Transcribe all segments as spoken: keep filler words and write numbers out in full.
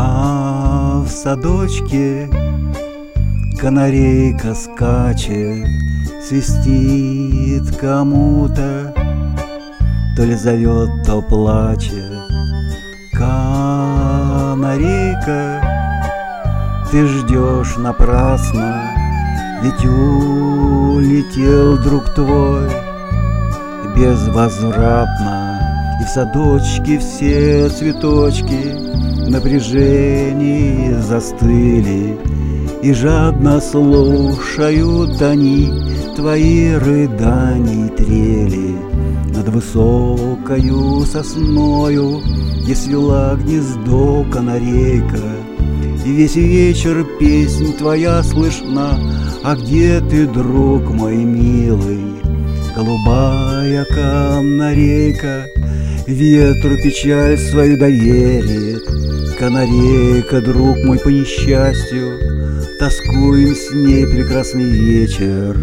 А в садочке канарейка скачет, свистит кому-то, то ли зовет, то плачет. Канарейка, ты ждешь напрасно, ведь улетел друг твой безвозвратно. И в садочке все цветочки в напряжении застыли, и жадно слушают они твои рыдания и трели. Над высокою сосною, где свела гнездо канарейка, и весь вечер песнь твоя слышна. А где ты, друг мой милый? Голубая канарейка ветру печаль свою доверит. Канарейка, друг мой, по несчастью, тоскуем с ней прекрасный вечер.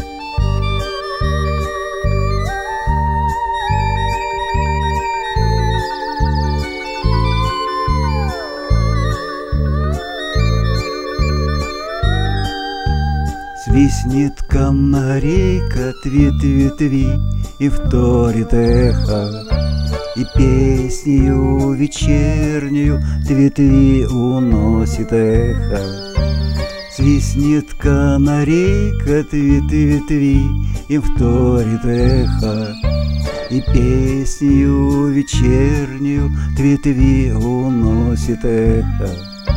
Свистнет канарейка, тви-тви-тви, и вторит эхо, и песнею вечернюю тви-тви уносит эхо. Свистнет канарейка, тви-тви-тви, и вторит эхо, и песнею вечернюю тви-тви уносит эхо.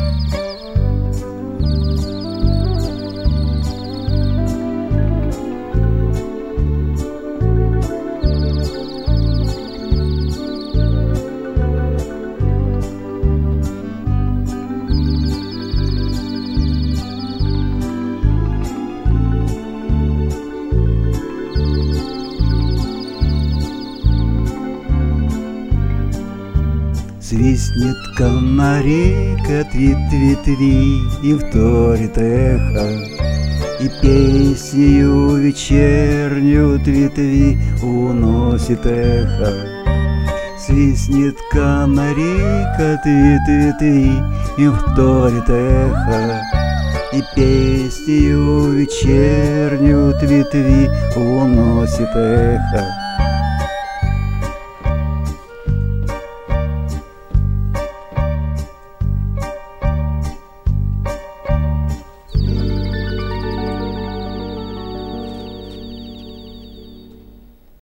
Свистнет канарейка, тви-тви-тви, и вторит эхо, и песнею вечернюю тви-тви уносит эхо. Свистнет канарейка, тви-тви-тви, и вторит эхо, и песнею вечернюю тви-тви уносит эхо.